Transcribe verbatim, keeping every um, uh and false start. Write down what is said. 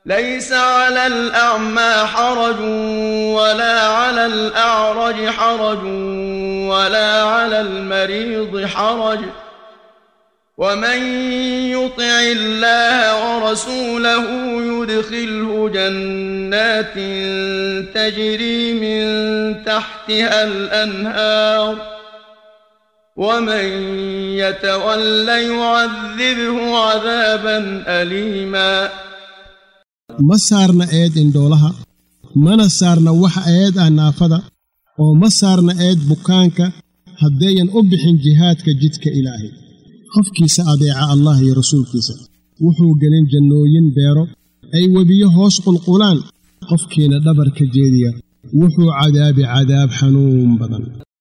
ليس على الأعمى حرج ولا على الأعرج حرج ولا على المريض حرج ومن يطع الله ورسوله يدخله جنات تجري من تحتها الأنهار ومن يتولى يعذبه عذابا أليما ma saarna eed indhoolaha mana saarna wax eed ah naafada oo ma saarna eed bukaanka haddeeyan u bixin jihaadka jidka ilaahay qofkiisa adeeca allah iyo rasuulkiisa wuxuu gelin jannooyin beero ay webiyo hoos qulqulaan qofkiina dhabarka jeediya wuxuu cadaabi cadaab xanuun badan